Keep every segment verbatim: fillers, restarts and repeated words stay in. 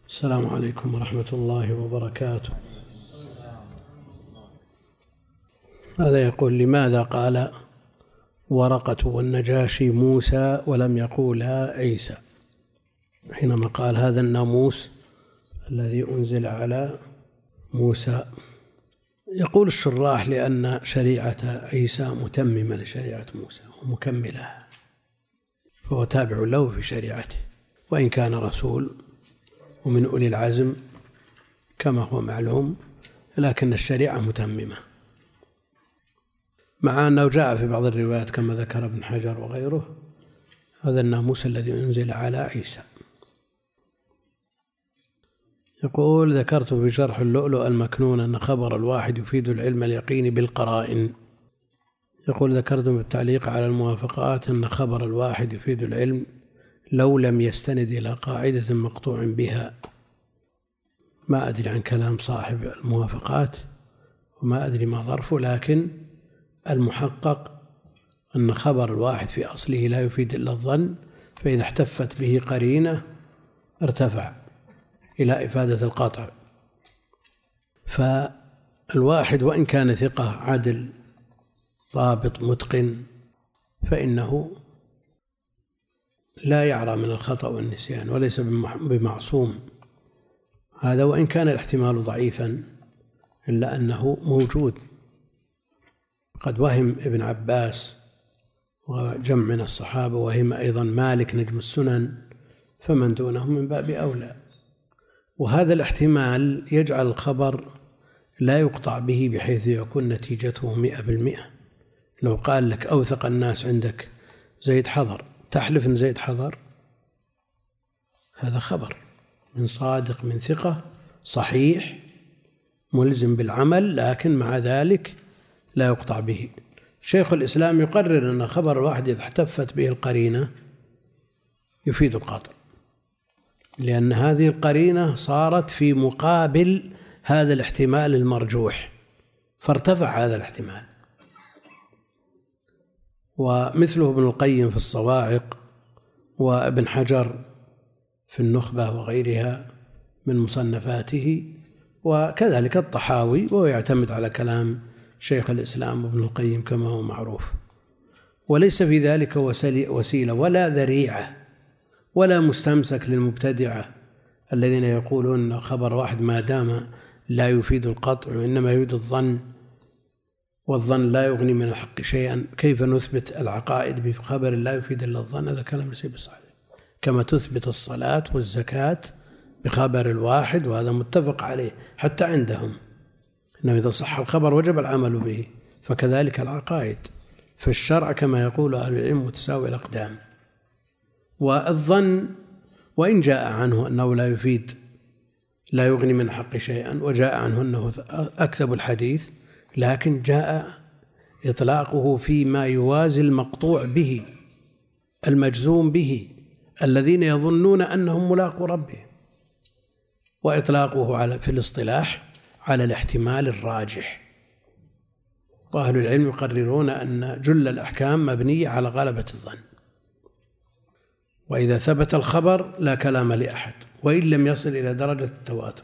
السلام عليكم ورحمة الله وبركاته. هذا يقول: لماذا قال ورقة والنجاشي موسى ولم يقولا عيسى حينما قال هذا الناموس الذي أنزل على موسى؟ يقول الشراح: لأن شريعة عيسى متممة لشريعة موسى ومكملة، فهو تابع له في شريعته، وإن كان رسول ومن أولي العزم كما هو معلوم، لكن الشريعة متممة، مع أنه جاء في بعض الروايات كما ذكر ابن حجر وغيره هذا الناموس الذي أنزل على عيسى. يقول: ذكرت في شرح اللؤلؤ المكنون أن خبر الواحد يفيد العلم اليقيني بالقرائن. يقول: ذكرت بالتعليق على الموافقات أن خبر الواحد يفيد العلم لو لم يستند إلى قاعدة مقطوع بها. ما أدري عن كلام صاحب الموافقات وما أدري ما ظرفه، لكن المحقق أن خبر الواحد في أصله لا يفيد إلا الظن، فإذا احتفت به قرينة ارتفع إلى إفادة القطع. فالواحد وإن كان ثقة عدل ضابط متقن فإنه لا يعرى من الخطأ والنسيان وليس بمعصوم، هذا وإن كان الاحتمال ضعيفا إلا أنه موجود. قد وهم ابن عباس وجمع من الصحابة، وهم أيضا مالك نجم السنن، فمن دونهم من باب أولى. وهذا الاحتمال يجعل الخبر لا يقطع به بحيث يكون نتيجته مئة بالمئة. لو قال لك أوثق الناس عندك زيد حضر، تحلف أن زيد حضر، هذا خبر من صادق من ثقة صحيح ملزم بالعمل، لكن مع ذلك لا يقطع به. شيخ الإسلام يقرر أن خبر الواحد إذا احتفت به القرينة يفيد القطع، لأن هذه القرينة صارت في مقابل هذا الاحتمال المرجوح فارتفع هذا الاحتمال. ومثله ابن القيم في الصواعق وابن حجر في النخبة وغيرها من مصنفاته، وكذلك الطحاوي، وهو يعتمد على كلام شيخ الإسلام ابن القيم كما هو معروف. وليس في ذلك وسيلة ولا ذريعة ولا مستمسك للمبتدعة الذين يقولون خبر واحد ما دام لا يفيد القطع وإنما يفيد الظن، والظن لا يغني من الحق شيئا. كيف نثبت العقائد بخبر لا يفيد إلا الظن؟ هذا كلام ليس بصحيح. كما تثبت الصلاة والزكاة بخبر الواحد، وهذا متفق عليه حتى عندهم، إنه إذا صح الخبر وجب العمل به، فكذلك العقائد. في الشرع كما يقول أهل العلم متساوي الأقدام. والظن وإن جاء عنه أنه لا يفيد لا يغني من الحق شيئا، وجاء عنه أنه أكذب الحديث، لكن جاء إطلاقه فيما يوازي المقطوع به المجزوم به الذين يظنون أنهم ملاقوا ربهم، وإطلاقه على في الاصطلاح على الاحتمال الراجح. وأهل العلم يقررون أن جل الأحكام مبنية على غلبة الظن، وإذا ثبت الخبر لا كلام لأحد وإن لم يصل إلى درجة التواتر.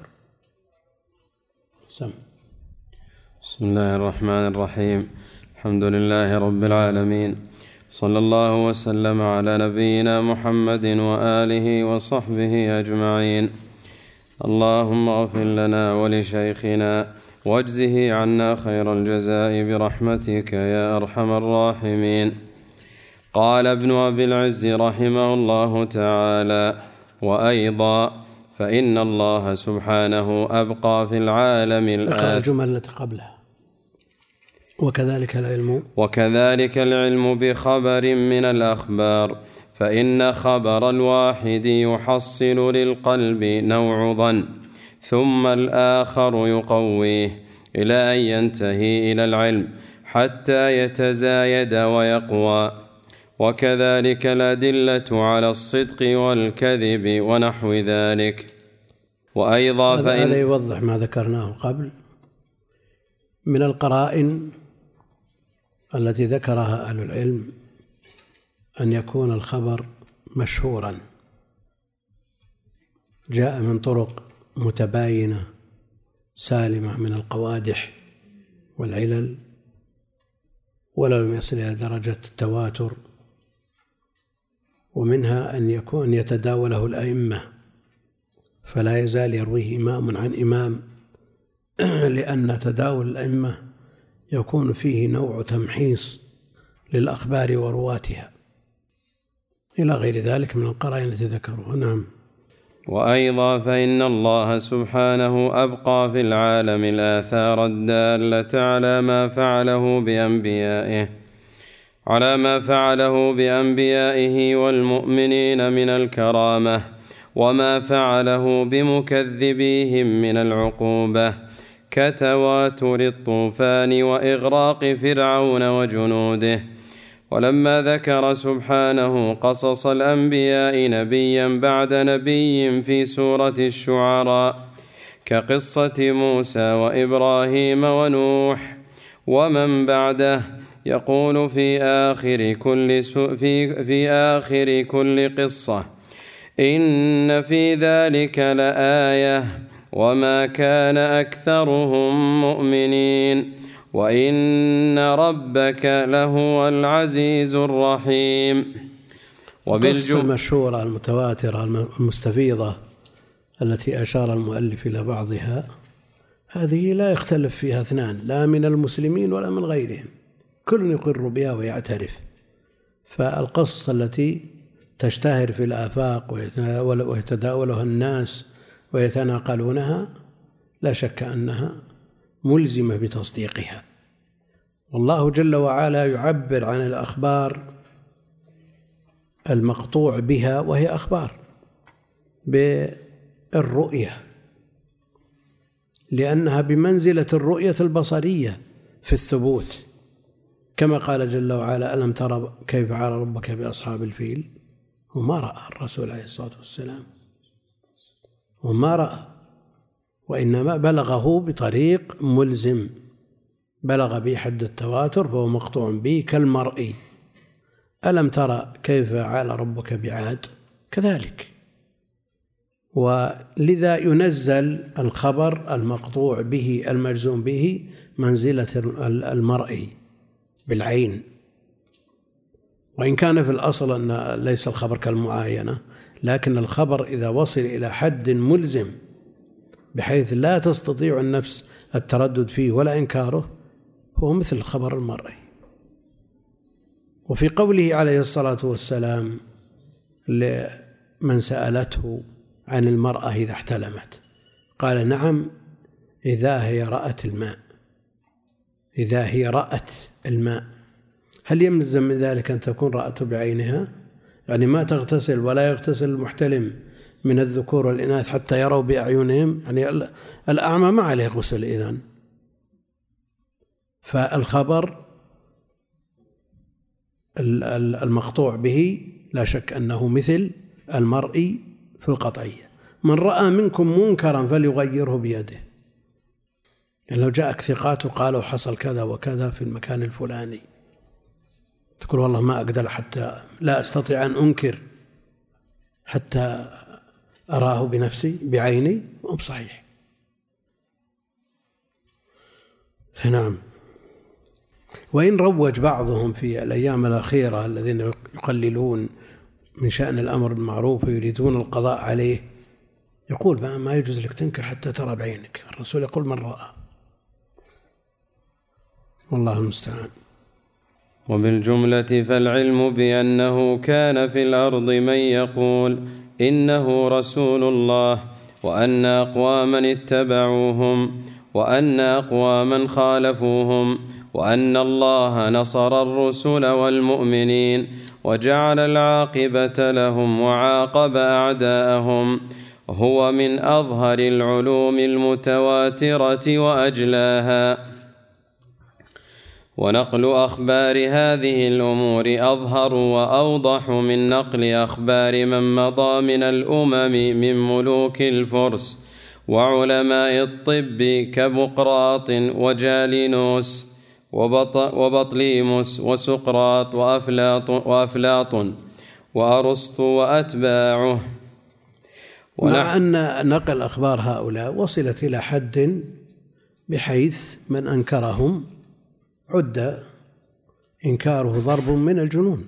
سم. بسم الله الرحمن الرحيم. الحمد لله رب العالمين، صلى الله وسلم على نبينا محمد وآله وصحبه أجمعين. اللهم اغفر لنا ولشيخنا واجزه عنا خير الجزاء برحمتك يا أرحم الراحمين. قال ابن أبي العز رحمه الله تعالى: وأيضا فإن الله سبحانه أبقى في العالم الآخر. الجمل التي قبلها: وكذلك العلم وكذلك العلم بخبر من الأخبار، فإن خبر الواحد يحصل للقلب نوع ظن، ثم الآخر يقويه إلى أن ينتهي إلى العلم حتى يتزايد ويقوى. وكذلك الأدلة على الصدق والكذب ونحو ذلك. وأيضا فإن هذا يوضح ما ذكرناه قبل من القرائن التي ذكرها أهل العلم، أن يكون الخبر مشهورا جاء من طرق متباينة سالمة من القوادح والعلل، ولو لم يصل إلى درجة التواتر. ومنها أن يكون يتداوله الأئمة، فلا يزال يرويه إمام عن إمام، لأن تداول الأئمة يكون فيه نوع تمحيص للأخبار ورواتها إلى غير ذلك من القرائن التي ذكروها. نعم. وأيضا فإن الله سبحانه أبقى في العالم الآثار الدالة على ما فعله بأنبيائه على ما فعله بأنبيائه والمؤمنين من الكرامة، وما فعله بمكذبيهم من العقوبة، كتواتر الطوفان وإغراق فرعون وجنوده. ولما ذكر سبحانه قصص الأنبياء نبيا بعد نبي في سورة الشعراء كقصة موسى وإبراهيم ونوح ومن بعده، يقول في آخر كل في في آخر كل قصة: إن في ذلك لآية وما كان أكثرهم مؤمنين وإن ربك لهو العزيز الرحيم. القصة المشهورة المتواترة المستفيضة التي أشار المؤلف إلى بعضها، هذه لا يختلف فيها اثنان، لا من المسلمين ولا من غيرهم، كل يقر بها ويعترف. فالقصص التي تشتهر في الآفاق ويتداولها الناس ويتناقلونها لا شك أنها ملزمة بتصديقها. والله جل وعلا يعبر عن الأخبار المقطوع بها، وهي أخبار، بالرؤية، لأنها بمنزلة الرؤية البصرية في الثبوت، كما قال جل وعلا: ألم ترى كيف فعل ربك بأصحاب الفيل؟ وما رأى الرسول عليه الصلاة والسلام، وما رأى، وإنما بلغه بطريق ملزم، بلغ به حد التواتر فهو مقطوع به كالمرئي. ألم ترى كيف فعل ربك بعاد؟ كذلك. ولذا ينزل الخبر المقطوع به المجزوم به منزلة المرئي بالعين، وإن كان في الأصل أن ليس الخبر كالمعاينة، لكن الخبر إذا وصل إلى حد ملزم بحيث لا تستطيع النفس التردد فيه ولا إنكاره هو مثل الخبر المرئي. وفي قوله عليه الصلاة والسلام لمن سألته عن المرأة إذا احتلمت، قال: نعم إذا هي رأت الماء، إذا هي رأت الماء. هل يلزم من ذلك أن تكون رأته بعينها؟ يعني ما تغتسل ولا يغتسل المحتلم من الذكور والإناث حتى يروا بأعينهم؟ يعني الأعمى ما عليه غسل إذن. فالخبر المقطوع به لا شك أنه مثل المرئي في القطعية. من رأى منكم منكرا فليغيره بيده، يعني لو جاءك ثقات وقالوا حصل كذا وكذا في المكان الفلاني، تقول والله ما أقدر حتى لا أستطيع أن أنكر حتى أراه بنفسي بعيني، مو بصحيح. نعم. وإن روج بعضهم في الأيام الأخيرة الذين يقللون من شأن الأمر بالمعروف ويريدون القضاء عليه، يقول ما يجوز لك تنكر حتى ترى بعينك، الرسول يقول: من رأى. والله المستعان. وبالجملة فالعلم بأنه كان في الأرض من يقول إنه رسول الله، وأن أقواما اتبعوهم، وأن أقواما خالفوهم، وأن الله نصر الرسل والمؤمنين وجعل العاقبة لهم وعاقب أعداءهم، هو من أظهر العلوم المتواترة وأجلاها. ونقل أخبار هذه الأمور أظهر وأوضح من نقل أخبار من مضى من الأمم من ملوك الفرس وعلماء الطب كبقراط وجالينوس وبطليموس وسقراط وأفلاطون وأرسطو وأتباعه. مع أن نقل أخبار هؤلاء وصلت إلى حد بحيث من أنكرهم عد إنكاره ضرب من الجنون،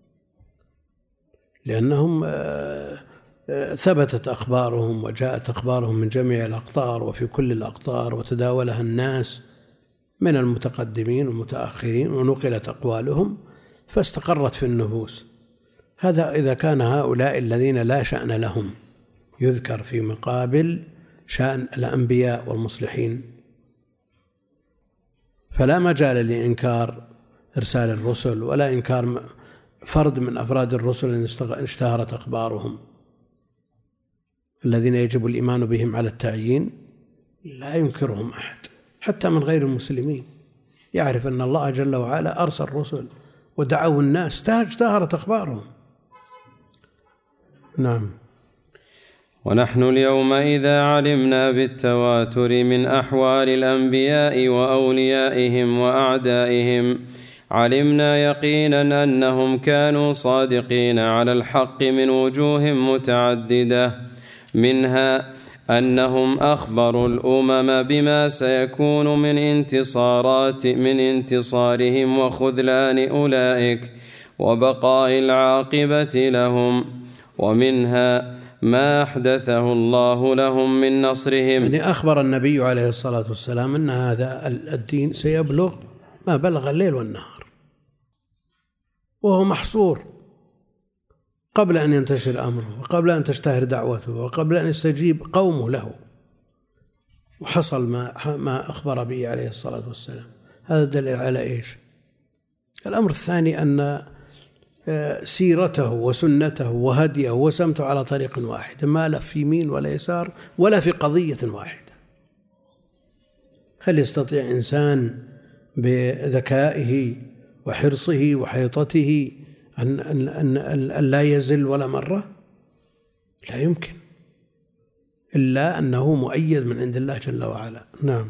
لأنهم ثبتت أخبارهم وجاءت أخبارهم من جميع الأقطار وفي كل الأقطار وتداولها الناس من المتقدمين والمتأخرين ونقلت أقوالهم فاستقرت في النفوس. هذا إذا كان هؤلاء الذين لا شأن لهم يذكر في مقابل شأن الأنبياء والمصلحين، فلا مجال لإنكار إرسال الرسل ولا إنكار فرد من أفراد الرسل إن اشتهرت أخبارهم الذين يجب الإيمان بهم على التعيين. لا ينكرهم أحد حتى من غير المسلمين، يعرف أن الله جل وعلا أرسل الرسل ودعوا الناس اشتهرت أخبارهم. نعم. ونحن اليوم إذا علمنا بالتواتر من أحوال الأنبياء وأوليائهم وأعدائهم علمنا يقينا أنهم كانوا صادقين على الحق من وجوه متعددة، منها أنهم أخبروا الأمم بما سيكون من انتصارات من انتصارهم وخذلان أولئك وبقاء العاقبة لهم، ومنها ما أحدثه الله لهم من نصرهم. يعني أخبر النبي عليه الصلاة والسلام أن هذا الدين سيبلغ ما بلغ الليل والنهار، وهو محصور قبل أن ينتشر أمره وقبل أن تشتهر دعوته وقبل أن يستجيب قومه له، وحصل ما ما أخبر به عليه الصلاة والسلام. هذا دليل على إيش؟ الأمر الثاني أن سيرته وسنته وهديه وسمته على طريق واحد، ما لا في يمين ولا يسار ولا في قضية واحدة. هل يستطيع إنسان بذكائه وحرصه وحيطته أن, أن, أن, أن لا يزل ولا مرة؟ لا يمكن، إلا أنه مؤيد من عند الله جل وعلا. نعم.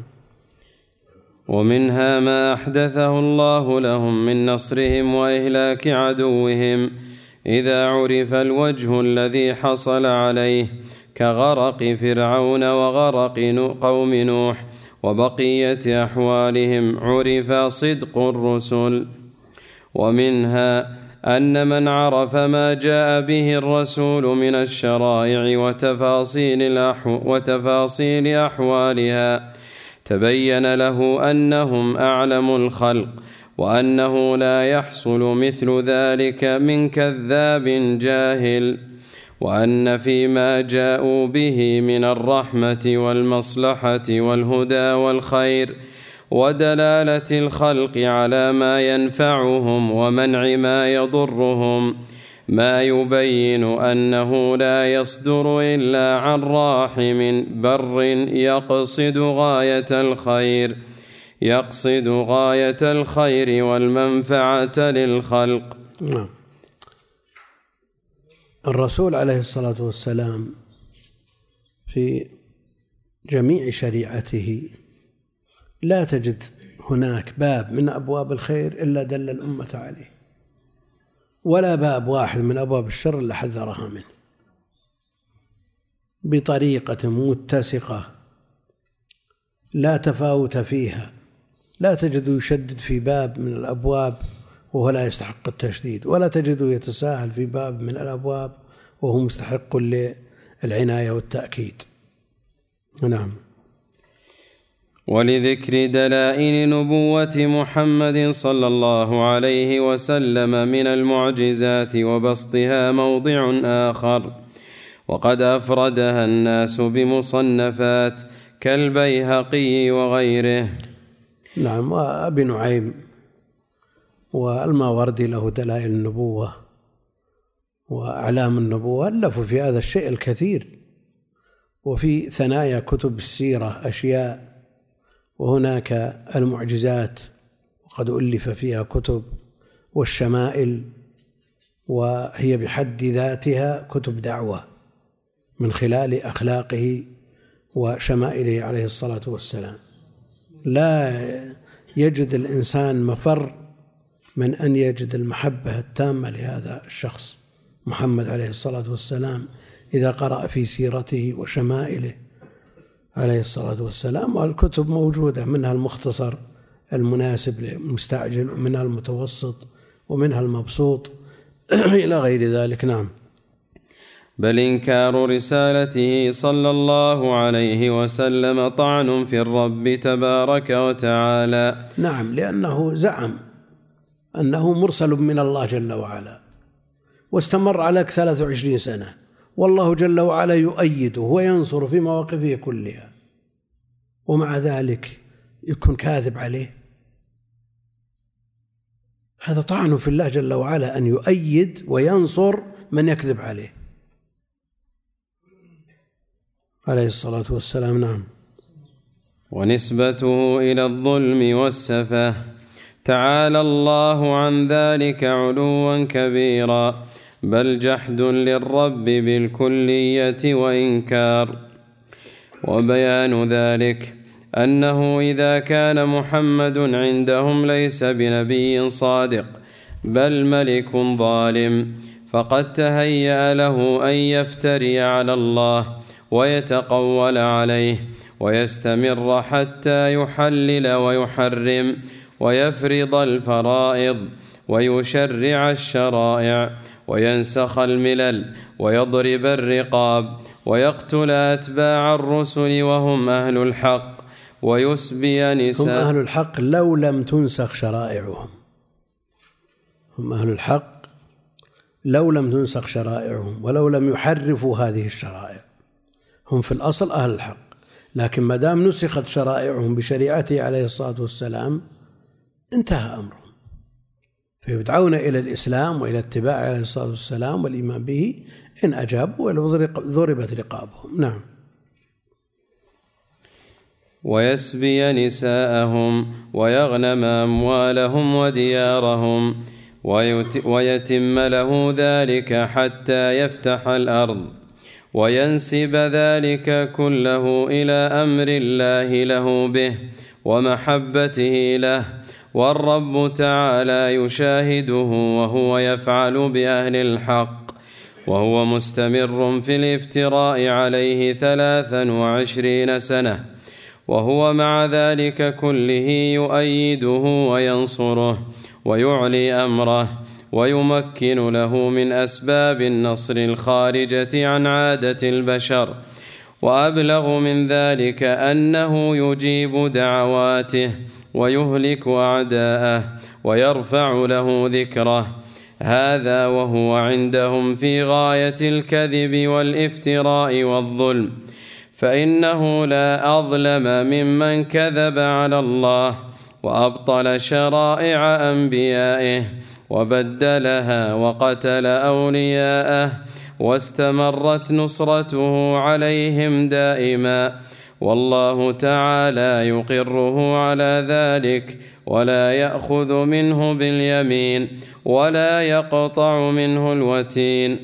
ومنها ما أحدثه الله لهم من نصرهم وإهلاك عدوهم إذا عرف الوجه الذي حصل عليه، كغرق فرعون وغرق قوم نوح وبقية أحوالهم عرف صدق الرسل. ومنها أن من عرف ما جاء به الرسول من الشرائع وتفاصيل, الأحو وتفاصيل أحوالها تبين له أنهم أعلم الخلق، وأنه لا يحصل مثل ذلك من كذاب جاهل، وأن فيما جاءوا به من الرحمة والمصلحة والهدى والخير ودلالة الخلق على ما ينفعهم ومنع ما يضرهم ما يبين أنه لا يصدر إلا عن راحم بر يقصد غاية الخير يقصد غاية الخير والمنفعة للخلق. نعم. الرسول عليه الصلاة والسلام في جميع شريعته لا تجد هناك باب من أبواب الخير إلا دل الأمة عليه، ولا باب واحد من أبواب الشر إلا حذرها منه بطريقة متسقة لا تفاوت فيها. لا تجد يشدد في باب من الأبواب وهو لا يستحق التشديد، ولا تجد يتساهل في باب من الأبواب وهو مستحق للعناية والتأكيد. نعم. ولذكر دلائل نبوة محمد صلى الله عليه وسلم من المعجزات وبسطها موضع آخر، وقد أفردها الناس بمصنفات كالبيهقي وغيره. نعم. وأبي نعيم والماوردي له دلائل النبوة وأعلام النبوة، ألفوا في هذا الشيء الكثير، وفي ثنايا كتب السيرة أشياء، وهناك المعجزات وقد ألف فيها كتب، والشمائل وهي بحد ذاتها كتب دعوة من خلال أخلاقه وشمائله عليه الصلاة والسلام. لا يجد الإنسان مفر من أن يجد المحبة التامة لهذا الشخص محمد عليه الصلاة والسلام إذا قرأ في سيرته وشمائله عليه الصلاة والسلام. والكتب موجودة، منها المختصر المناسب للمستعجل، ومنها المتوسط، ومنها المبسوط إلى غير ذلك. نعم. بل إنكار رسالته صلى الله عليه وسلم طعن في الرب تبارك وتعالى. نعم، لأنه زعم أنه مرسل من الله جل وعلا، واستمر على ثلاث وعشرين سنة، والله جل وعلا يؤيده وينصر في مواقفه كلها، ومع ذلك يكون كاذب عليه. هذا طعن في الله جل وعلا أن يؤيد وينصر من يكذب عليه عليه الصلاة والسلام. نعم. ونسبته إلى الظلم والسفه، تعالى الله عن ذلك علوا كبيرا، بل جحد للرب بالكلية وإنكار. وبيان ذلك أنه إذا كان محمد عندهم ليس بنبي صادق بل ملك ظالم، فقد تهيأ له أن يفتري على الله ويتقول عليه ويستمر حتى يحلل ويحرم ويفرض الفرائض ويشرع الشرائع وينسخ الملل ويضرب الرقاب ويقتل أتباع الرسل وهم أهل الحق ويسبي نساء. هم أهل الحق لو لم تنسخ شرائعهم، هم أهل الحق لو لم تنسخ شرائعهم ولو لم يحرفوا هذه الشرائع. هم في الأصل أهل الحق، لكن ما دام نسخت شرائعهم بشريعته عليه الصلاة والسلام انتهى أمرهم، فيدعون إلى الإسلام وإلى اتباع عليه الصلاة والسلام والإيمان به، إن أجابوا ضربت رقابهم. نعم. ويسبي نساءهم ويغنم أموالهم وديارهم ويتم له ذلك حتى يفتح الأرض، وينسب ذلك كله إلى أمر الله له به ومحبته له، والرب تعالى يشاهده وهو يفعل بأهل الحق، وهو مستمر في الافتراء عليه ثلاثا وعشرين سنة، وهو مع ذلك كله يؤيده وينصره ويعلي أمره ويمكن له من أسباب النصر الخارجة عن عادة البشر. وأبلغ من ذلك أنه يجيب دعواته ويهلك أعداءه ويرفع له ذكره، هذا وهو عندهم في غاية الكذب والافتراء والظلم، فإنه لا أظلم ممن كذب على الله وأبطل شرائع أنبيائه وبدلها وقتل أولياءه، واستمرت نصرته عليهم دائما، والله تعالى يقره على ذلك ولا يأخذ منه باليمين ولا يقطع منه الوتين.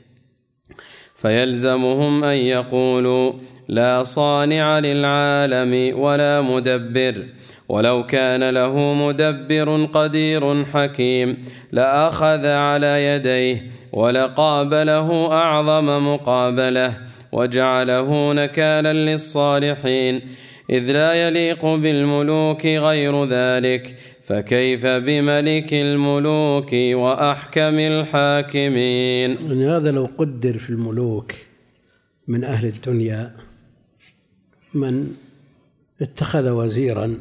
فيلزمهم أن يقولوا لا صانع للعالم ولا مدبر، ولو كان له مدبر قدير حكيم لأخذ على يديه ولقابله أعظم مقابله وجعله نكالا للصالحين، إذ لا يليق بالملوك غير ذلك، فكيف بملك الملوك وأحكم الحاكمين. يعني هذا لو قدر في الملوك من أهل الدنيا من اتخذ وزيرا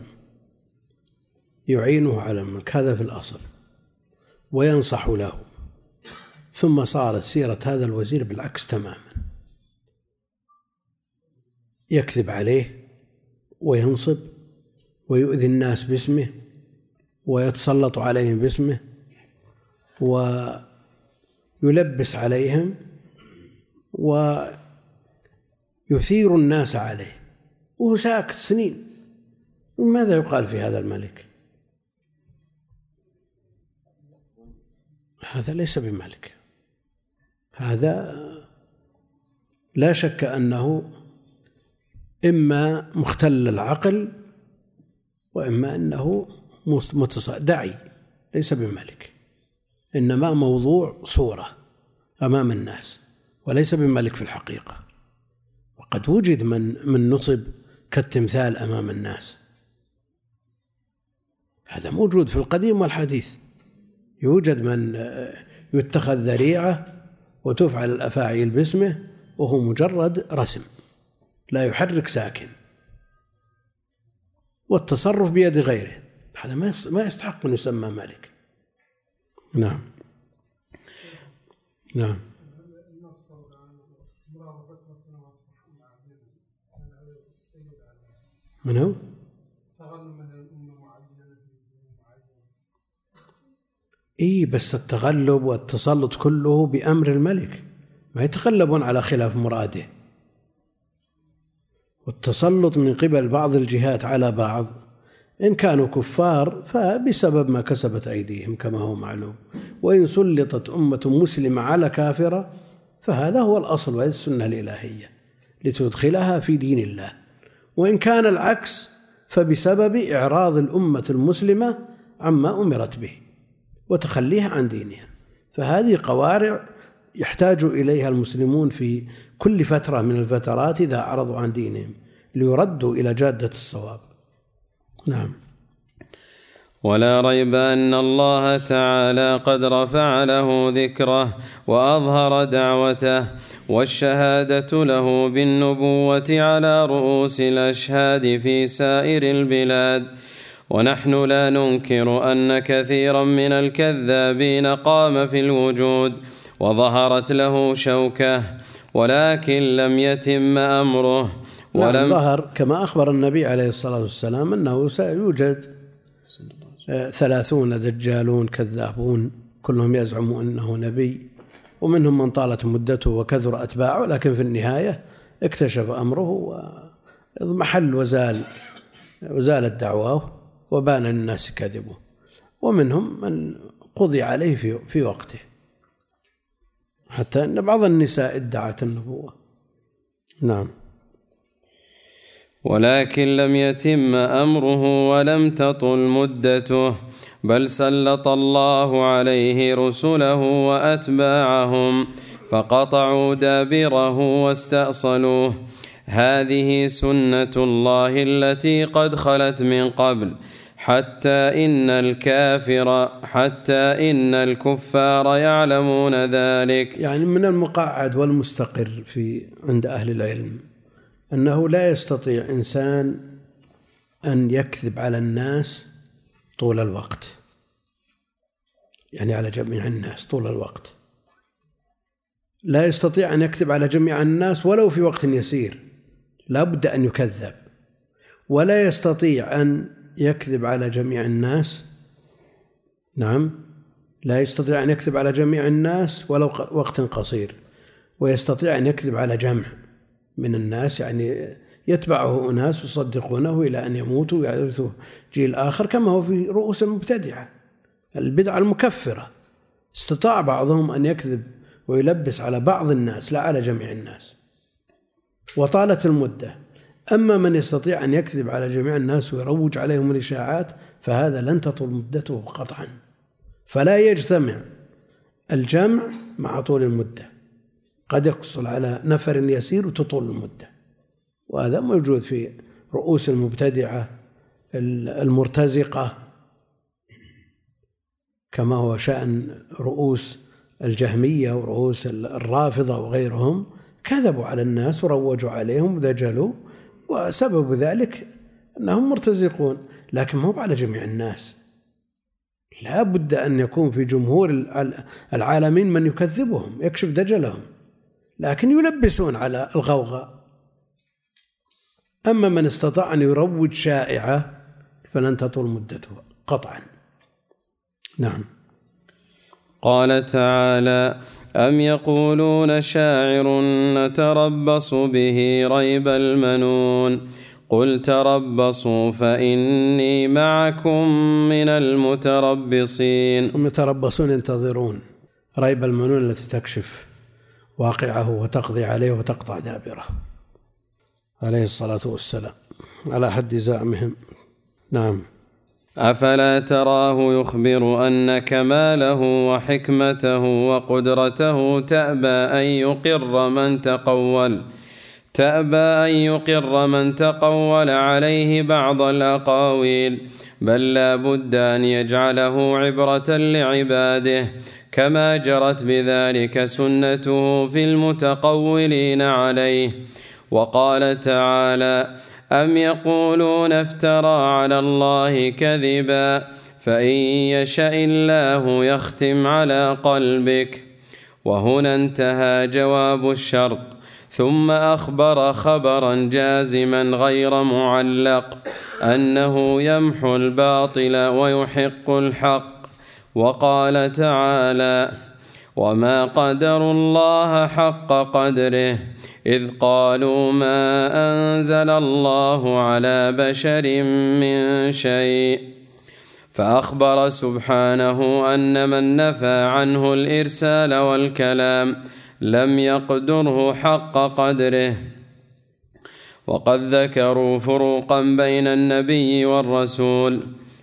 يعينه على الملك، هذا في الأصل، وينصح له، ثم صارت سيرة هذا الوزير بالعكس تماما، يكذب عليه وينصب ويؤذي الناس باسمه ويتسلط عليهم باسمه ويلبس عليهم ويثير الناس عليه وهو ساكت سنين. ماذا يقال في هذا الملك؟ هذا ليس بملك، هذا لا شك أنه إما مختل العقل وإما أنه دعي، ليس بملك، إنما موضوع صورة أمام الناس وليس بملك في الحقيقة. وقد وجد من من نصب كالتمثال أمام الناس، هذا موجود في القديم والحديث. يوجد من يتخذ ذريعة وتفعل الأفاعيل باسمه وهو مجرد رسم لا يحرك ساكن، والتصرف بيد غيره، هذا ما يستحق أن يسمى ملك. نعم نعم. من هو؟ إيه بس التغلب والتسلط كله بأمر الملك، ما يتغلبون على خلاف مراده. والتسلط من قبل بعض الجهات على بعض إن كانوا كفار فبسبب ما كسبت أيديهم كما هو معلوم، وإن سلطت أمة مسلمة على كافرة فهذا هو الأصل وهذه السنة الإلهية لتدخلها في دين الله. وإن كان العكس فبسبب إعراض الأمة المسلمة عما أمرت به وتخليها عن دينها. فهذه قوارع يحتاج إليها المسلمون في كل فترة من الفترات إذا أعرضوا عن دينهم ليردوا إلى جادة الصواب. نعم. ولا ريب أن الله تعالى قد رفع له ذكره وأظهر دعوته والشهادة له بالنبوة على رؤوس الأشهاد في سائر البلاد. ونحن لا ننكر أن كثيرا من الكذابين قام في الوجود وظهرت له شوكة، ولكن لم يتم أمره. ولم ظهر كما أخبر النبي عليه الصلاة والسلام أنه سيوجد ثلاثون دجالون كذابون كلهم يزعم أنه نبي، ومنهم من طالت مدته وكثر أتباعه، لكن في النهاية اكتشف أمره ومحل وزال وزالت دعواه وبان للناس كذبه، ومنهم من قضي عليه في في وقته، حتى أن بعض النساء ادعت النبوة. نعم. ولكن لم يتم أمره ولم تطل مدته، بل سلط الله عليه رسله وأتباعهم فقطعوا دابره واستأصلوه. هذه سنة الله التي قد خلت من قبل، حتى إن الكافر حتى إن الكفار يعلمون ذلك. يعني من المقعد والمستقر في عند أهل العلم أنه لا يستطيع إنسان أن يكذب على الناس طول الوقت، يعني على جميع الناس طول الوقت. لا يستطيع أن يكذب على جميع الناس ولو في وقت يسير، لا بد أن يكذب. ولا يستطيع أن يكذب على جميع الناس نعم لا يستطيع أن يكذب على جميع الناس ولو وقت قصير، ويستطيع أن يكذب على جمع من الناس، يعني يتبعه أناس يصدقونه إلى أن يموتوا ويعرثوا جيل آخر، كما هو في رؤوس المبتدعة البدعة المكفرة. استطاع بعضهم أن يكذب ويلبس على بعض الناس لا على جميع الناس، وطالت المدة. أما من يستطيع أن يكذب على جميع الناس ويروج عليهم الإشاعات فهذا لن تطول مدته قطعا. فلا يجتمع الجمع مع طول المدة، قد يحصل على نفر يسير وتطول المدة، وهذا موجود في رؤوس المبتدعة المرتزقة، كما هو شأن رؤوس الجهمية ورؤوس الرافضة وغيرهم. كذبوا على الناس وروجوا عليهم ودجلوا، وسبب ذلك أنهم مرتزقون، لكن ما هو على جميع الناس. لا بد أن يكون في جمهور العالمين من يكذبهم يكشف دجلهم، لكن يلبسون على الغوغاء. أما من استطاع أن يروج شائعة فلن تطول مدته قطعا. نعم. قال تعالى: أم يقولون شاعر نتربص به ريب المنون قل تربصوا فإني معكم من المتربصين. هم يتربصون ينتظرون ريب المنون التي تكشف واقعه وتقضي عليه وتقطع دابره عليه الصلاة والسلام على حد زعمهم. نعم. أفلا تراه يخبر أن كماله وحكمته وقدرته تأبى أن يقر من تقول تأبى أن يقر من تقول عليه بعض الأقاويل، بل لا بد أن يجعله عبرة لعباده، كما جرت بذلك سنته في المتقولين عليه. وقال تعالى: أم يقولون افترى على الله كذبا فإن يشأ الله يختم على قلبك. وهنا انتهى جواب الشرط، ثم أخبر خبرا جازما غير معلق أنه يمحو الباطل ويحق الحق. وقال تعالى: وما قدروا الله حق قدره إذ قالوا ما أنزل الله على بشر من شيء. فأخبر سبحانه أن من نفى عنه الإرسال والكلام لم يقدره حق قدره. وقد ذكروا فروقا بين النبي والرسول،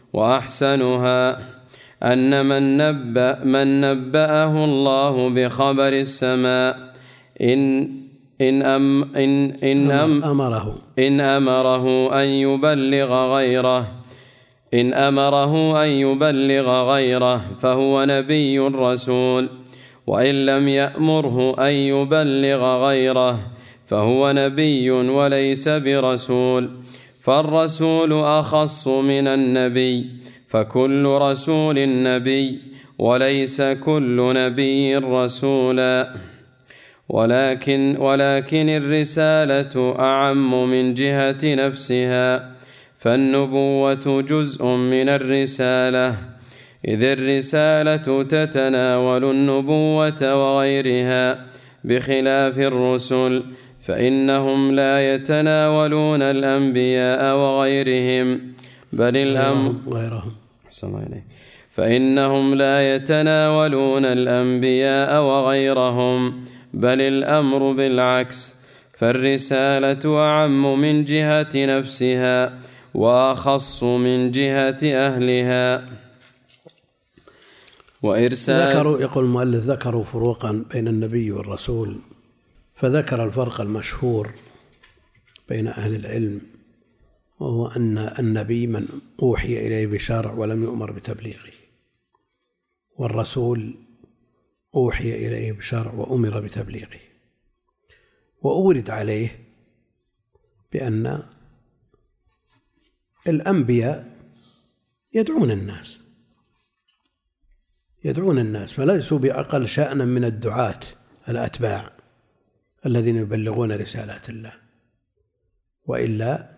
وأحسنها أن من نبأ من نبأه الله بخبر السماء إن إن أم إن إن أم أمره إن أمره أن يبلغ غيره إن أمره أن يبلغ غيره فهو نبي رسول، وإن لم يأمره أن يبلغ غيره فهو نبي وليس برسول. فالرسول أخص من النبي، فكل رسول نبي وليس كل نبي رسولا. ولكن ولكن الرسالة أعم من جهة نفسها، فالنبوة جزء من الرسالة، إذ الرسالة تتناول النبوة وغيرها، بخلاف الرسل فإنهم لا يتناولون الأنبياء وغيرهم، بل الأمر غيرهم فإنهم لا يتناولون الأنبياء وغيرهم، بل الأمر بالعكس، فالرسالة أعم من جهة نفسها وأخص من جهة أهلها. وإرسال ذكروا يقول المؤلف ذكروا فروقا بين النبي والرسول، فذكر الفرق المشهور بين أهل العلم، وهو أن النبي من أوحي إليه بشرع ولم يؤمر بتبليغه، والرسول أوحي إليه بشرع وأمر بتبليغه. وأورد عليه بأن الأنبياء يدعون الناس يدعون الناس فليسوا بأقل شأنا من الدعاة الأتباع الذين يبلغون رسالات الله، وإلا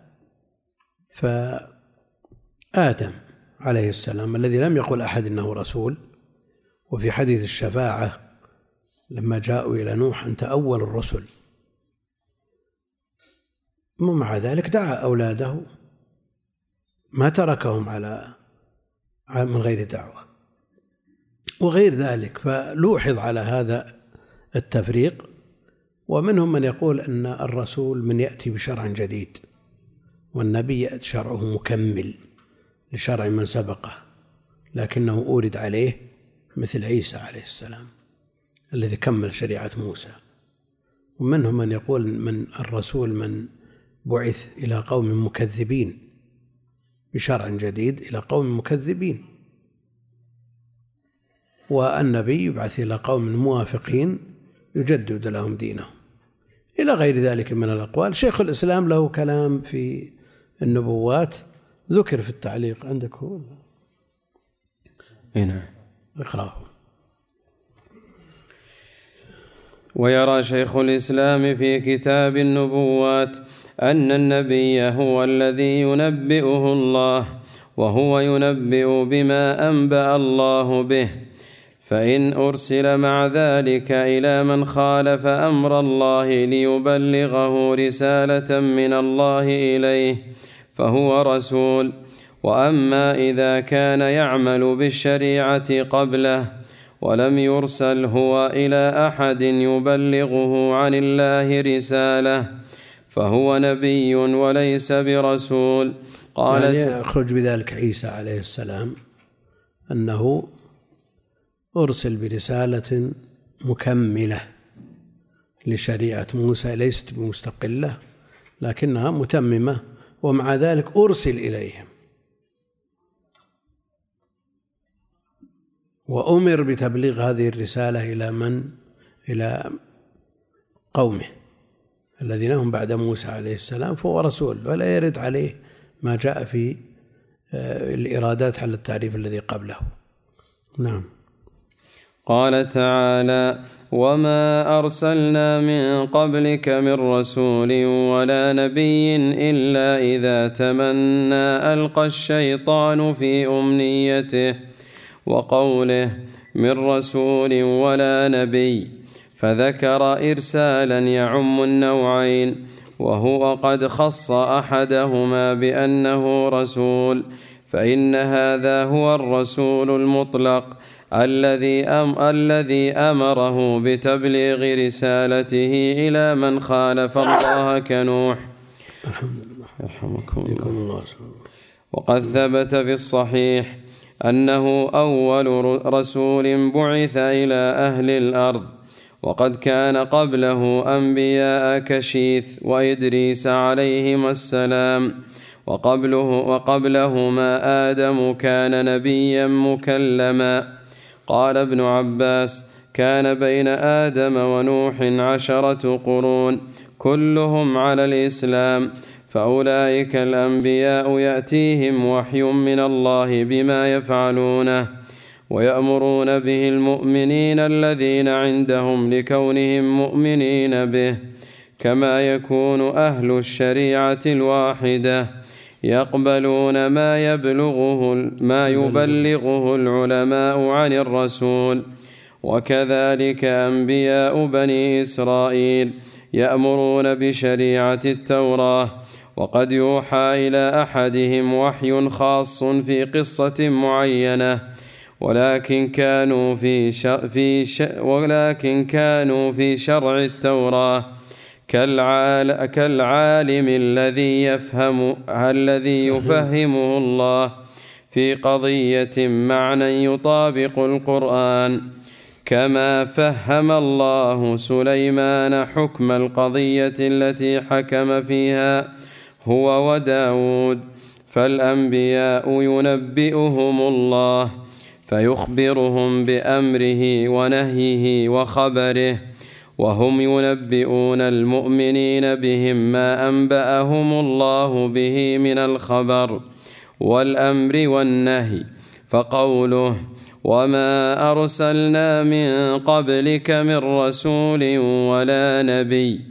فآدم عليه السلام الذي لم يقل أحد إنه رسول، وفي حديث الشفاعة لما جاءوا إلى نوح أنت أول الرسل، ومع ذلك دعا أولاده ما تركهم على من غير دعوة وغير ذلك. فلوحظ على هذا التفريق. ومنهم من يقول أن الرسول من يأتي بشرع جديد، والنبي يأتي شرعه مكمل لشرع من سبقه، لكنه أورد عليه مثل عيسى عليه السلام الذي كمل شريعة موسى. ومنهم من يقول من الرسول من بعث إلى قوم مكذبين بشرع جديد إلى قوم مكذبين، والنبي يبعث إلى قوم موافقين يجدد لهم دينهم، إلى غير ذلك من الأقوال. شيخ الإسلام له كلام في النبوات ذكر في التعليق، عندك هو؟ هنا اقرأه. ويرى شيخ الإسلام في كتاب النبوات أن النبي هو الذي ينبئه الله، وهو ينبئ بما أنبأ الله به، فإن أرسل مع ذلك إلى من خالف أمر الله ليبلغه رسالة من الله إليه فهو رسول. وأما إذا كان يعمل بالشريعة قبله ولم يرسل هو إلى أحد يبلغه عن الله رسالة فهو نبي وليس برسول، قالت يعني يخرج بذلك عيسى عليه السلام أنه أرسل برسالة مكملة لشريعة موسى، ليست بمستقلة لكنها متممة، ومع ذلك أرسل إليهم وأمر بتبليغ هذه الرسالة إلى من؟ إلى قومه الذين هم بعد موسى عليه السلام، فهو رسول ولا يرد عليه ما جاء في الإرادات على التعريف الذي قبله. نعم. قال تعالى: وما أرسلنا من قبلك من رسول ولا نبي إلا إذا تمنى ألقى الشيطان في أمنيته. وقوله من رسول ولا نبي فذكر إرسالا يعم النوعين، وهو قد خص أحدهما بأنه رسول، فإن هذا هو الرسول المطلق الذي أم الذي أمره بتبليغ رسالته إلى من خالف الله كنوح. يرحمكم الله. وقد ثبت في الصحيح أنه أول رسول بعث إلى أهل الأرض، وقد كان قبله أنبياء كشيث وإدريس عليهما السلام، وقبله وقبلهما آدم كان نبيا مكلما. قال ابن عباس: كان بين آدم ونوح عشرة قرون كلهم على الإسلام، فأولئك الأنبياء يأتيهم وحي من الله بما يفعلونه ويأمرون به المؤمنين الذين عندهم لكونهم مؤمنين به، كما يكون أهل الشريعة الواحدة يقبلون ما يبلغه ما يبلغه العلماء عن الرسول. وكذلك أنبياء بني إسرائيل يأمرون بشريعة التوراة، وقد يوحى إلى أحدهم وحي خاص في قصة معينة، ولكن كانوا في شر في ش ولكن كانوا في شرع التوراة كالعال كالعالم الذي يفهم الذي يفهمه الله في قضية معنى يطابق القرآن، كما فهم الله سليمان حكم القضية التي حكم فيها هو وداود. فالأنبياء ينبئهم الله فيخبرهم بأمره ونهيه وخبره، وهم ينبئون المؤمنين بهم ما أنبأهم الله به من الخبر والأمر والنهي. فقوله: وما أرسلنا من قبلك من رسول ولا نبي،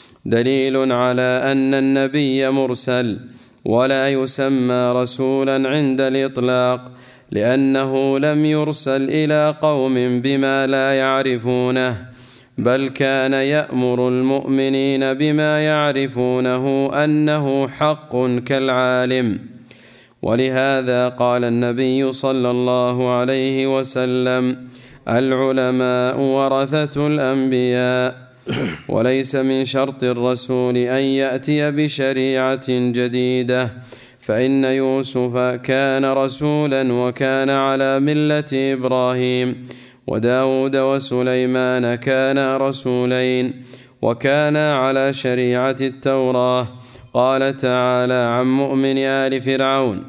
دليل على أن النبي مرسل ولا يسمى رسولا عند الإطلاق، لأنه لم يرسل إلى قوم بما لا يعرفونه، بل كان يأمر المؤمنين بما يعرفونه أنه حق كالعالم. ولهذا قال النبي صلى الله عليه وسلم: العلماء ورثة الأنبياء. وليس من شرط الرسول أن يأتي بشريعة جديدة، فإن يوسف كان رسولا وكان على ملة إبراهيم، وداود وسليمان كانا رسولين وكانا على شريعة التوراة. قال تعالى عن مؤمن آل فرعون: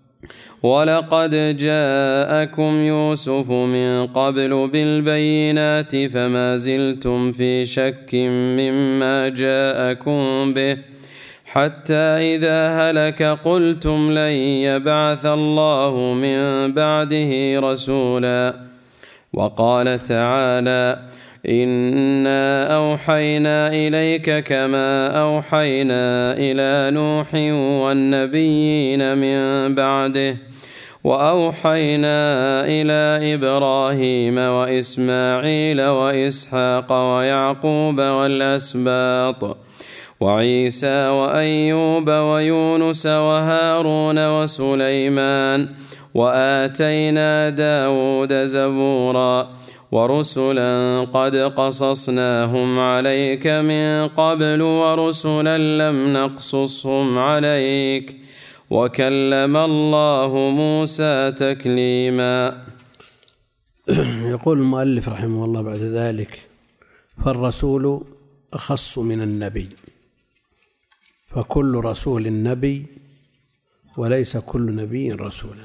ولقد جاءكم يوسف من قبل بالبينات فما زلتم في شك مما جاءكم به، حتى إذا هلك قلتم لن يبعث الله من بعده رسولا. وقال تعالى: إنا أوحينا إليك كما أوحينا إلى نوح والنبيين من بعده، وأوحينا إلى إبراهيم وإسماعيل وإسحاق ويعقوب والأسباط وعيسى وأيوب ويونس وهارون وسليمان، وآتينا داود زبورا، ورسلا قد قصصناهم عليك من قبل ورسلا لم نقصصهم عليك، وكلم الله موسى تكليما. يقول المؤلف رحمه الله بعد ذلك: فالرسول أخص من النبي، فكل رسول نبي وليس كل نبي رسولا،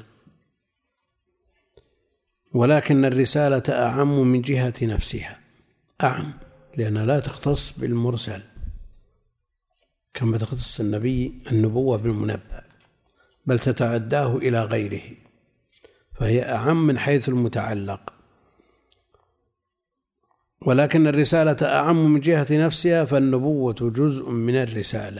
ولكن الرسالة أعم من جهة نفسها، أعم لأنها لا تختص بالمرسل كما تختص النبي النبوة بالمنبأ، بل تتعداه إلى غيره، فهي أعم من حيث المتعلق. ولكن الرسالة أعم من جهة نفسها، فالنبوة جزء من الرسالة،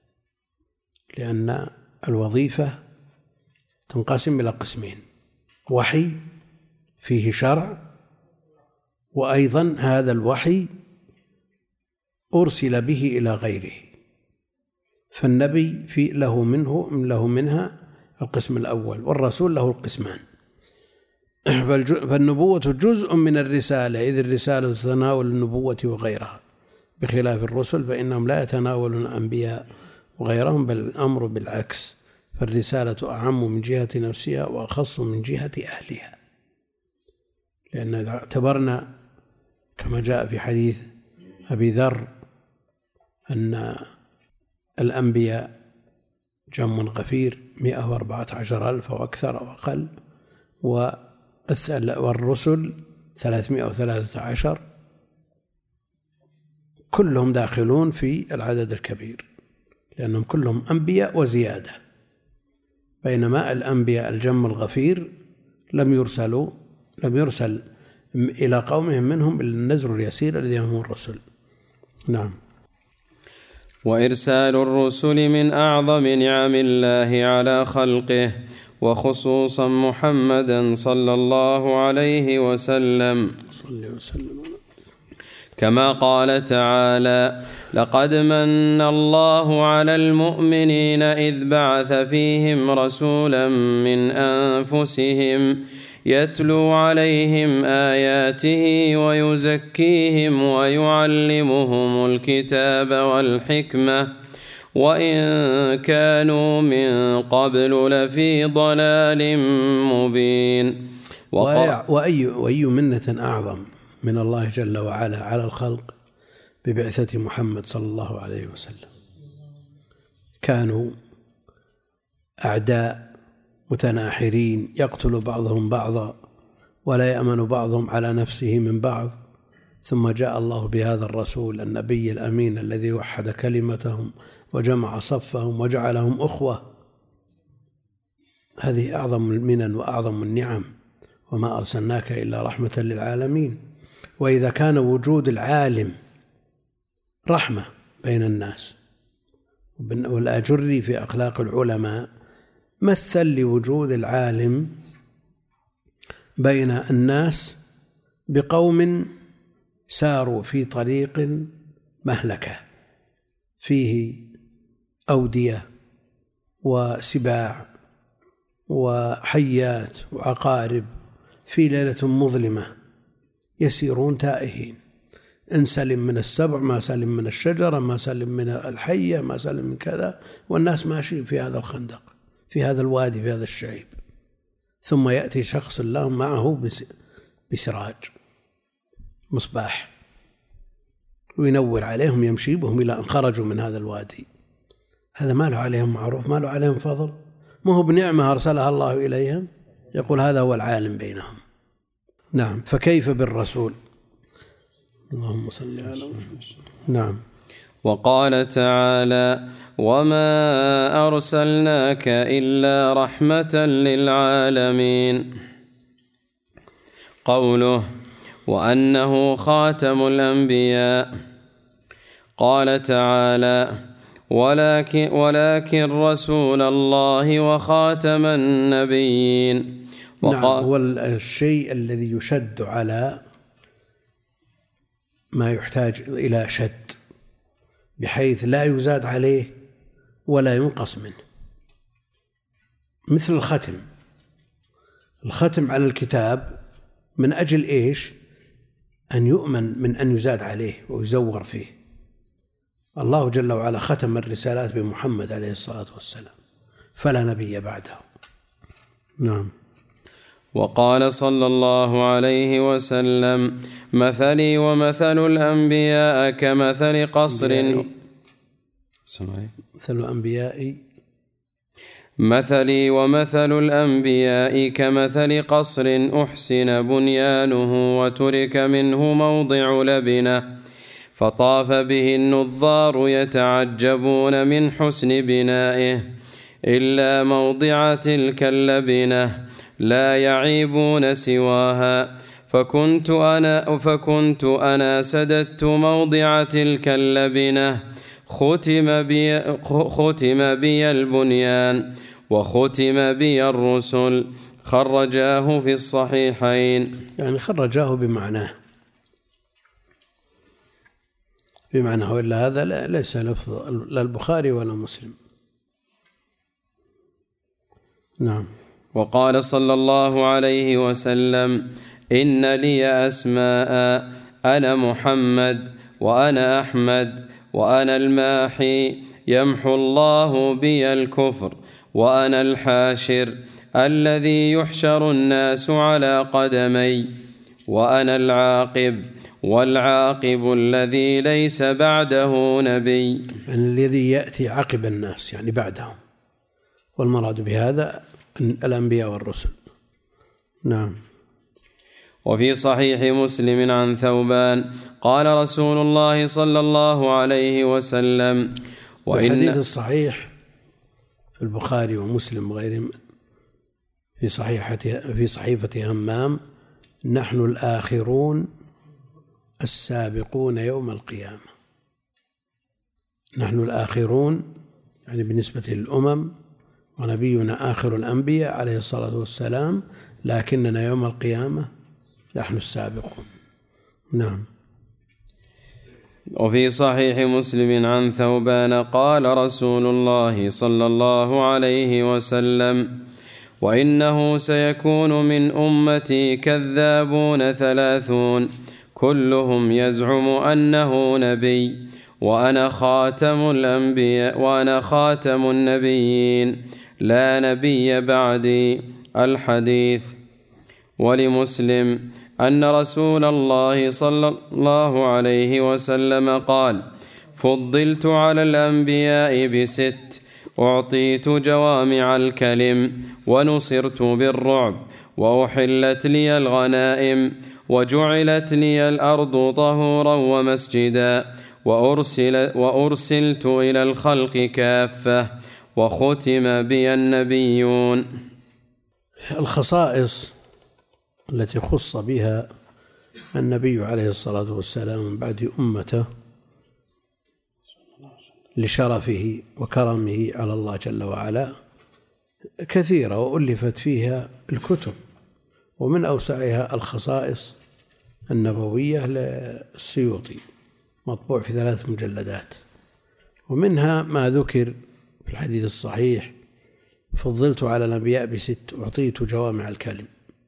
لأن الوظيفة تنقسم إلى قسمين: وحي فيه شرع، وأيضا هذا الوحي أرسل به إلى غيره، فالنبي في له منه له منها القسم الأول، والرسول له القسمان. فالنبوة جزء من الرسالة، إذ الرسالة تتناول النبوة وغيرها، بخلاف الرسل فإنهم لا يتناولون الأنبياء وغيرهم، بل الأمر بالعكس، فالرسالة أعم من جهة نفسها وأخص من جهة أهلها، لأن إذا اعتبرنا كما جاء في حديث أبي ذر أن الأنبياء جم غفير مئة وأربعة عشر ألف وأكثر أو أقل، والرسل ثلاثمائة وثلاثة عشر، كلهم داخلون في العدد الكبير، لأنهم كلهم أنبياء وزيادة، بينما الأنبياء الجم الغفير لم يرسلوا لم يرسل إلى قومهم منهم إلا النذر اليسير الذي هم الرسل. نعم. وإرسال الرسل من أعظم نعم الله على خلقه، وخصوصا محمدا صلى الله عليه وسلم، كما قال تعالى: لقد من الله على المؤمنين إذ بعث فيهم رسولا من أنفسهم يتلو عليهم آياته ويزكيهم ويعلمهم الكتاب والحكمة وإن كانوا من قبل لفي ضلال مبين. وأي, وأي منة أعظم من الله جل وعلا على الخلق ببعثة محمد صلى الله عليه وسلم. كانوا أعداء متناحرين يقتل بعضهم بعضا ولا يأمن بعضهم على نفسه من بعض، ثم جاء الله بهذا الرسول النبي الأمين الذي وحد كلمتهم وجمع صفهم وجعلهم أخوة. هذه أعظم المنن وأعظم النعم، وما أرسلناك إلا رحمة للعالمين. وإذا كان وجود العالم رحمة بين الناس، والآجري في أخلاق العلماء مثل لوجود العالم بين الناس بقوم ساروا في طريق مهلكة فيه أودية وسباع وحيات وعقارب في ليلة مظلمة، يسيرون تائهين، إن سلم من السبع ما سلم من الشجرة ما سلم من الحية ما سلم من كذا، والناس ماشيين في هذا الخندق في هذا الوادي في هذا الشعيب، ثم يأتي شخص لهم معه بسراج مصباح وينور عليهم يمشي بهم إلى أن خرجوا من هذا الوادي. هذا ما له عليهم معروف، ما له عليهم فضل، ما هو بنعمة أرسلها الله إليهم. يقول هذا هو العالم بينهم. نعم. فكيف بالرسول؟ اللهم صل على محمد. نعم. وقال تعالى: وما أرسلناك إلا رحمة للعالمين. قوله: وأنه خاتم الأنبياء. قال تعالى: ولكن, ولكن رسول الله وخاتم النبيين. نعم. هو الشيء الذي يشد على ما يحتاج إلى شد، بحيث لا يزاد عليه ولا ينقص منه، مثل الختم. الختم على الكتاب من أجل إيش؟ أن يؤمن من أن يزاد عليه ويزور فيه. الله جل وعلا ختم الرسالات بمحمد عليه الصلاة والسلام، فلا نبي بعده. نعم. وقال صلى الله عليه وسلم: مثلي ومثل الأنبياء كمثل قصر مثل الأنبياء مثلي ومثل الأنبياء كمثل قصر أحسن بنيانه وترك منه موضع لبنة، فطاف به النظار يتعجبون من حسن بنائه، إلا موضع تلك اللبنة لا يعيبون سواها، فكنت أنا, فكنت أنا سددت موضع تلك اللبنة، ختم بي, ختم بي البنيان وختم بي الرسل. خرجاه في الصحيحين. يعني خرجاه بمعناه بمعناه إلا هذا ليس لفظ لا البخاري ولا مسلم. نعم. وقال صلى الله عليه وسلم: إن لي أسماء، أنا محمد وأنا أحمد وأنا الماحي يمحو الله بي الكفر، وأنا الحاشر الذي يحشر الناس على قدمي، وأنا العاقب والعاقب الذي ليس بعده نبي. يعني الذي يأتي عقب الناس يعني بعدهم، والمراد بهذا الأنبياء والرسل. نعم. وفي صحيح مسلم عن ثوبان قال رسول الله صلى الله عليه وسلم: وإن الحديث الصحيح في البخاري ومسلم وغيرهم في صحيحة في صحيفة همام: نحن الآخرون السابقون يوم القيامة. نحن الآخرون يعني بالنسبة للأمم، ونبينا آخر الأنبياء عليه الصلاة والسلام، لكننا يوم القيامة نحن السابقون. نعم. وفي صحيح مسلم عن ثوبان قال رسول الله صلى الله عليه وسلم: وإنه سيكون من أمتي كذابون ثلاثون كلهم يزعم أنه نبي، وأنا خاتم الأنبياء وأنا خاتم النبيين لا نبي بعدي. الحديث. ولمسلم أن رسول الله صلى الله عليه وسلم قال: فضلت على الأنبياء بست، أعطيت جوامع الكلم، ونصرت بالرعب، وأحلت لي الغنائم، وجعلت لي الأرض طهورا ومسجدا، وأرسل وأرسلت إلى الخلق كافة، وختم بي النبيون. الخصائص التي خص بها النبي عليه الصلاة والسلام من بعد أمته لشرفه وكرمه على الله جل وعلا كثيرة، وألفت فيها الكتب، ومن أوسعها الخصائص النبوية للسيوطي مطبوع في ثلاث مجلدات، ومنها ما ذكر في الحديث الصحيح: فضلت على الأنبياء بست، أعطيت جوامع الكلم،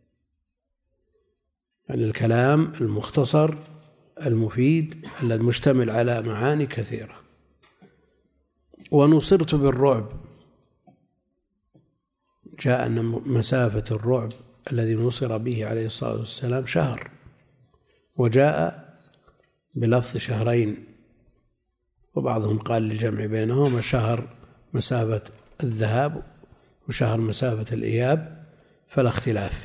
يعني الكلام المختصر المفيد الذي مشتمل على معاني كثيرة. ونصرت بالرعب، جاء أن مسافة الرعب الذي نصر به عليه الصلاة والسلام شهر، وجاء بلفظ شهرين، وبعضهم قال للجمع بينهما: شهر مسافة الذهاب وشهر مسافة الإياب، فلا اختلاف.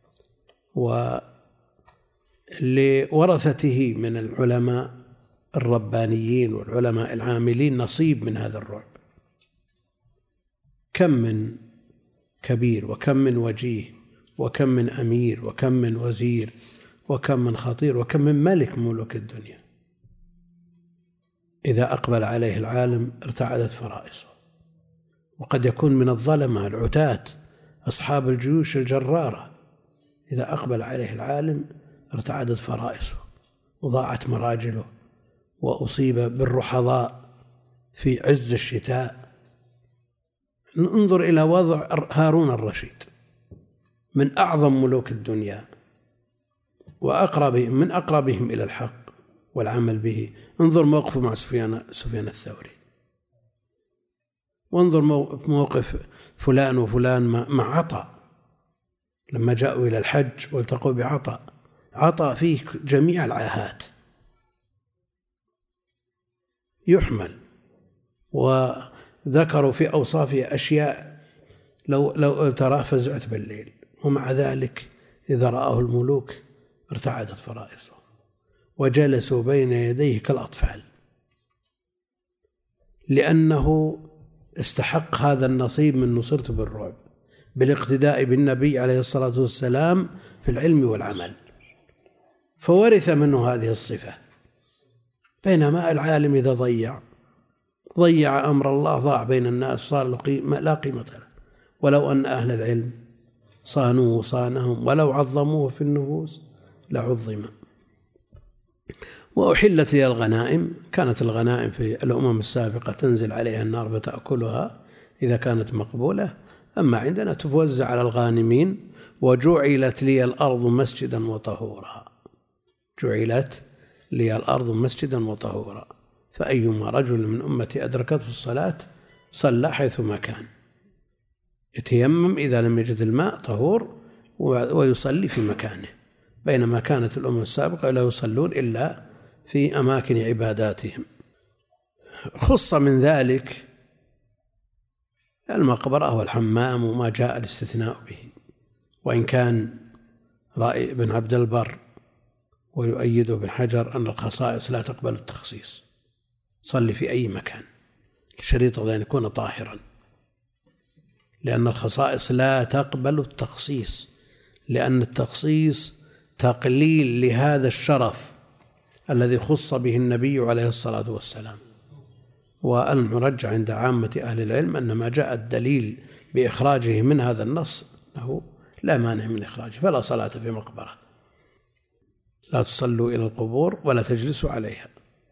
ولورثته من العلماء الربانيين والعلماء العاملين نصيب من هذا الرعب، كم من كبير وكم من وجيه وكم من أمير وكم من وزير وكم من خطير وكم من ملك ملوك الدنيا إذا أقبل عليه العالم ارتعدت فرائصه. وقد يكون من الظلمة العتاة أصحاب الجيوش الجرارة، إذا أقبل عليه العالم ارتعدت فرائصه وضاعت مراجله، وأصيب بالرحضاء في عز الشتاء. انظر إلى وضع هارون الرشيد من أعظم ملوك الدنيا وأقربهم من أقربهم إلى الحق والعمل به، انظر موقفه مع سفيان سفيان الثوري، وانظر موقف فلان وفلان مع عطاء لما جاءوا إلى الحج والتقوا بعطاء، عطاء فيه جميع العاهات يحمل، وذكروا في أوصافه أشياء لو لو تراه فزعت بالليل، ومع ذلك إذا رآه الملوك ارتعدت فرائصه وجلسوا بين يديه كالأطفال، لأنه استحق هذا النصيب من نصرته بالرعب بالاقتداء بالنبي عليه الصلاة والسلام في العلم والعمل، فورث منه هذه الصفة. بينما العالم إذا ضيع ضيع أمر الله ضاع بين الناس، صار لا قيمة له. ولو أن أهل العلم صانوه صانهم، ولو عظموه في النفوس لعظم. وأحلت لي الغنائم، كانت الغنائم في الأمم السابقة تنزل عليها النار فتأكلها إذا كانت مقبولة، أما عندنا توزع على الغانمين. وجعلت لي الأرض مسجدا وطهورا، جعلت لي الأرض مسجدا وطهورا، فأيما رجل من أمتي أدركته الصلاة صلى حيثما كان، يتيمم إذا لم يجد الماء طهور ويصلي في مكانه، بينما كانت الأمم السابقة لا يصلون إلا في أماكن عباداتهم. خص من ذلك المقبرة والحمام وما جاء الاستثناء به، وإن كان رأي ابن عبد البر ويؤيده ابن حجر أن الخصائص لا تقبل التخصيص، صلي في أي مكان، الشريط أن يكون طاهرا، لأن الخصائص لا تقبل التخصيص، لأن التخصيص تقليل لهذا الشرف الذي خص به النبي عليه الصلاة والسلام. والمرجع عند عامة أهل العلم أن ما جاء الدليل بإخراجه من هذا النص له لا مانع من إخراجه، فلا صلاة في مقبرة، لا تصلوا إلى القبور ولا تجلسوا عليها.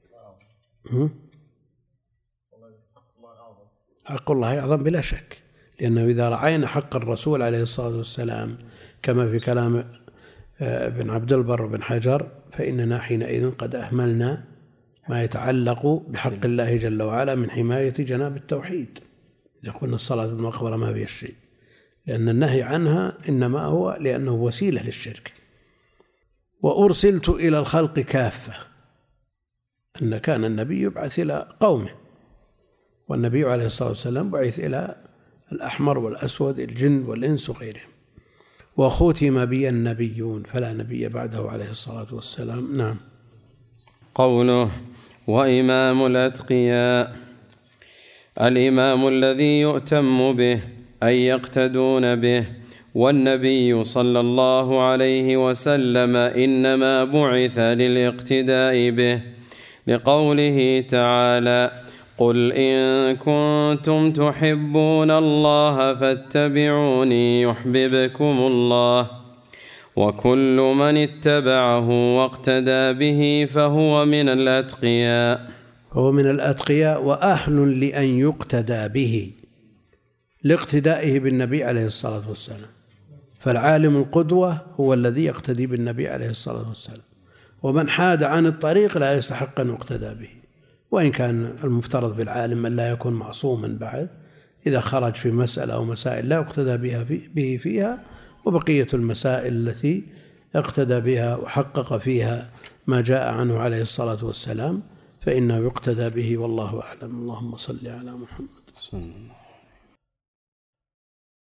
حق الله أعظم بلا شك، لأنه إذا رعينا حق الرسول عليه الصلاة والسلام كما في كلام ابن عبد البر وابن حجر، فإننا حينئذ قد أهملنا ما يتعلق بحق الله جل وعلا من حماية جناب التوحيد. إذا قلنا الصلاة في المقبرة ما فيها شيء، لأن النهي عنها إنما هو لأنه وسيلة للشرك. وأرسلت إلى الخلق كافة، أن كان النبي يبعث إلى قومه، والنبي عليه الصلاة والسلام بعث إلى الأحمر والأسود الجن والإنس وغيرهم. وختم بي النبيون فلا نبي بعده عليه الصلاة والسلام. نعم. قوله وإمام الأتقياء، الإمام الذي يؤتم به أي يقتدون به، والنبي صلى الله عليه وسلم إنما بعث للاقتداء به، لقوله تعالى قل إن كنتم تحبون الله فاتبعوني يحببكم الله، وكل من اتبعه واقتدى به فهو من الأتقياء. هو من الأتقياء وأهل لأن يقتدى به لاقتدائه بالنبي عليه الصلاة والسلام. فالعالم القدوة هو الذي يقتدي بالنبي عليه الصلاة والسلام، ومن حاد عن الطريق لا يستحق أن يقتدى به، وإن كان المفترض بالعالم أن لا يكون معصوما بعد، إذا خرج في مسألة أو مسائل لا يقتدى بها في به فيها، وبقية المسائل التي اقتدى بها وحقق فيها ما جاء عنه عليه الصلاة والسلام فإنه يقتدى به، والله أعلم. اللهم صل على محمد.